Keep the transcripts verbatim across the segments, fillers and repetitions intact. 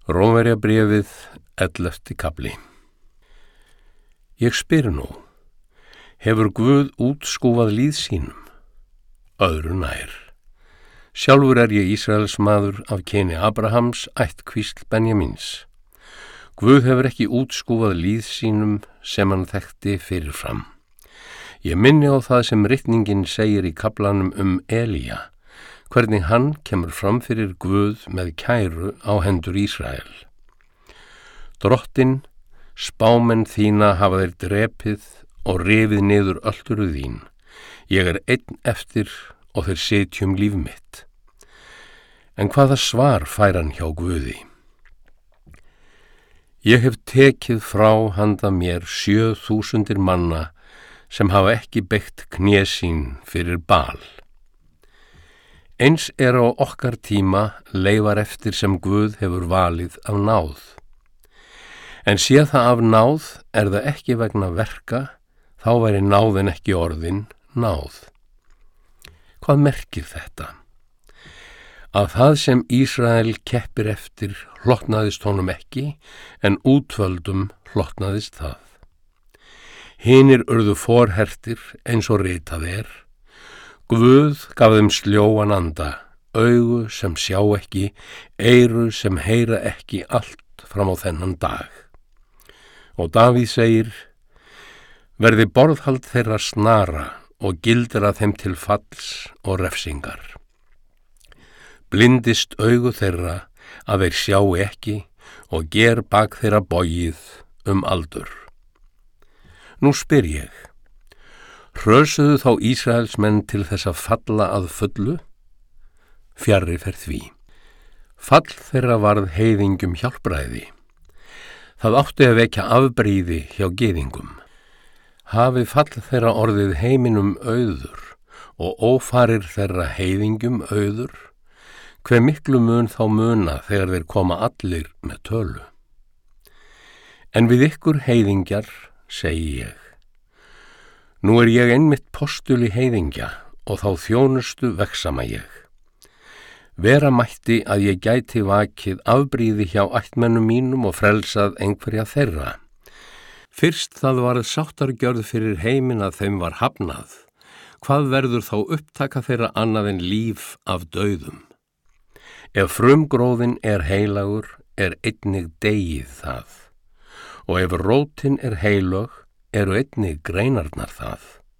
Rómverjabréfið, ellefti kafli. Ég spyr nú, hefur Guð útskúfað líð sínum? Öðru nær. Sjálfur er ég Ísraels maður af kyni Abrahams, ættkvísl Benjamíns. Guð hefur ekki útskúfað líð sínum sem hann þekkti fyrirfram. Ég minni á það sem ritningin segir í kaflanum um Elía, hvernig hann kemur fram fyrir Guð með kæru á hendur Ísrael. Drottinn, spámenn þína hafa þeir drepið og rifið niður ölduru þín. Ég er einn eftir og þeir sitjum líf mitt. En hvaða svar fær hann hjá Guði? Ég hef tekið frá handa mér sjö þúsundir manna sem hafa ekki beygt kné sín fyrir Bal. Eins er á okkar tíma leifar eftir sem Guð hefur valið af náð. En sé það af náð er það ekki vegna verka, þá væri náðin ekki orðin náð. Hvað merkir þetta? Að það sem Ísrael keppir eftir hlotnaðist honum ekki, en útvöldum hlotnaðist það. Hinir urðu forhertir eins og ritað er. Guð gaf þeim sljóan anda, augu sem sjá ekki, eyru sem heyra ekki allt fram á þennan dag. Og Davíð segir, verði borðhald þeirra snara og gildra þeim til falls og refsingar. Blindist augu þeirra að þeir sjá ekki og ger bak þeirra bogið um aldur. Nú spyr ég, hrösuðu þá Ísraelsmenn til þess að falla að fullu? Fjarri fer því. Fall þeirra varð heiðingum hjálpræði. Það átti að vekja afbrýði hjá gyðingum. Hafi fall þeirra orðið heiminum auður og ófarir þeirra heiðingum auður, hve miklu mun þá muna þegar þeir koma allir með tölu. En við ykkur heiðingjar, segi ég, nú er ég einmitt postuli heiðingja og þá þjónustu vegsama ég. Vera mætti að ég gæti vakið afbrýði hjá ættmennum mínum og frelsað einhverja þeirra. Fyrst það varð sáttargjörð fyrir heiminn að þeim var hafnað, hvað verður þá upptaka þeirra annað en líf af dauðum? Ef frumgróðin er heilagur, er einnig degið það, og ef rótin er heilög, eru einnig greinarnar það.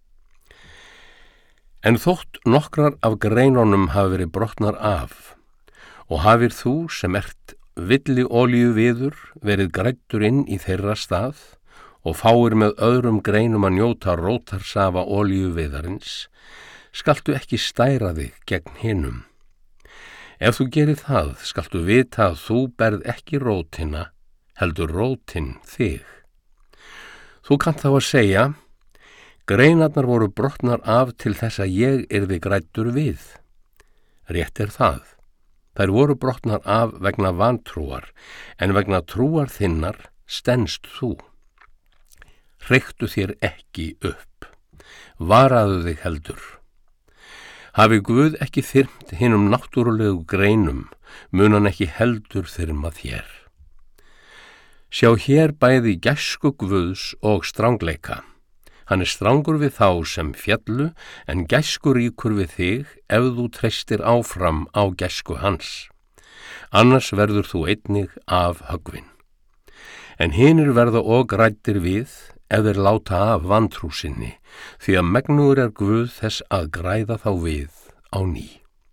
En þótt nokkrar af greinunum hafi verið brotnar af, og hafir þú sem ert villi olíu viður verið græddur inn í þeirra stað, og fáir með öðrum greinum að njóta rótarsafa olíu viðarins, skaltu ekki stæra þig gegn hinum. Ef þú gerir það, skaltu vita að þú berð ekki rótina, heldur rótin þig. Þú kannt þá að segja, greinarnar voru brotnar af til þess að ég yrði græddur við. Rétt er það. Þær voru brotnar af vegna vantrúar, en vegna trúar þinnar stenst þú. Hreyktu þér ekki upp. Varaðu þig heldur. Hafi Guð ekki þyrmt hinum náttúrulegu greinum, mun hann ekki heldur þyrma þér. Sjá hér bæði gæsku Guðs og strangleika. Hann er strangur við þá sem fjallu, en gæskuríkur við þig ef þú treystir áfram á gæsku hans. Annars verður þú einnig af höggvin. En hinir verða og græddir við ef þeir láta af vantrú sinni, því að megnugur er Guð þess að græða þá við á ný.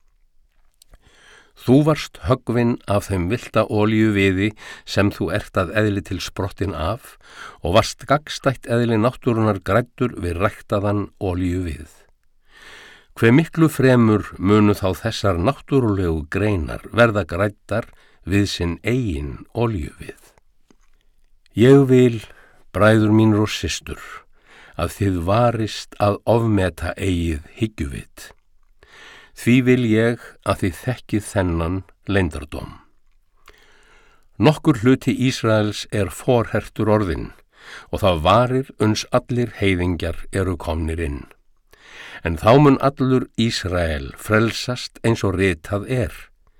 Þú varst höggvin af þeim villta olíu viði sem þú ert að eðli til sprottin af og varst gagnstætt eðli náttúrunar græddur við ræktaðan olíu við. Hve miklu fremur munu þá þessar náttúrulegu greinar verða græddar við sinn eigin olíu við. Ég vil, bræður mínir og systur, að þið varist að ofmeta eigið hyggjuvit. Því vil ég að þið þekkið þennan leyndardóm. Nokkur hluti Ísraels er forhertur orðinn og það varir uns allir heiðingjar eru komnir inn. En þá mun allur Ísrael frelsast eins og ritað er.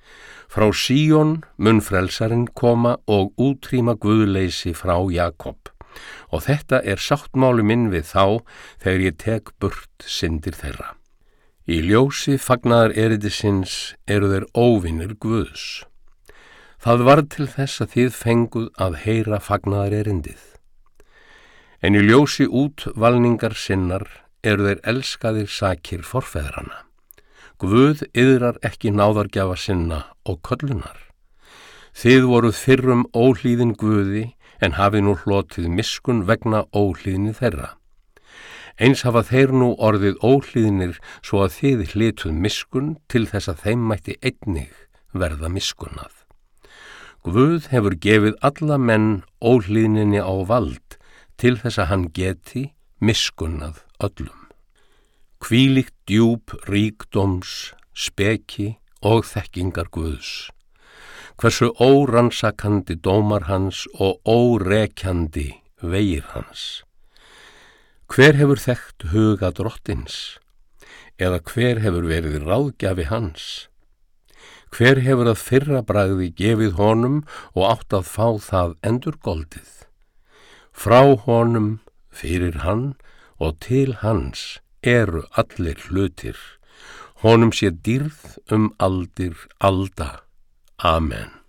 Frá Síón mun frelsarinn koma og útrýma guðleysi frá Jakob, og þetta er sáttmáli minn við þá þegar ég tek burt syndir þeirra. Í ljósi fagnaðar erindisins eru þeir óvinir Guðs. Það varð til þess að þið fenguð að heyra fagnaðar erindið. En í ljósi útvalningar sinnar eru þeir elskaðir sakir forfeðrana. Guð iðrar ekki náðargjafa sinna og köllunar. Þið voruð fyrrum óhlýðin Guði, en hafið nú hlotið miskunn vegna óhlýðni þeirra. Eins hafa þeir nú orðið óhlýðnir svo að þið hlytuð miskunn til þess að þeim mætti einnig verða miskunnað. Guð hefur gefið alla menn óhlýðninni á vald til þess að hann geti miskunnað öllum. Hvílíkt djúp ríkdóms, speki og þekkingar Guðs. Hversu órannsakandi dómar hans og órekjandi vegir hans. Hver hefur þekkt huga drottins? Eða hver hefur verið ráðgjafi hans? Hver hefur að fyrra bragði gefið honum og átt að fá það endurgoldið? Frá honum, fyrir hann og til hans eru allir hlutir. Honum sé dýrð um aldir alda. Amen.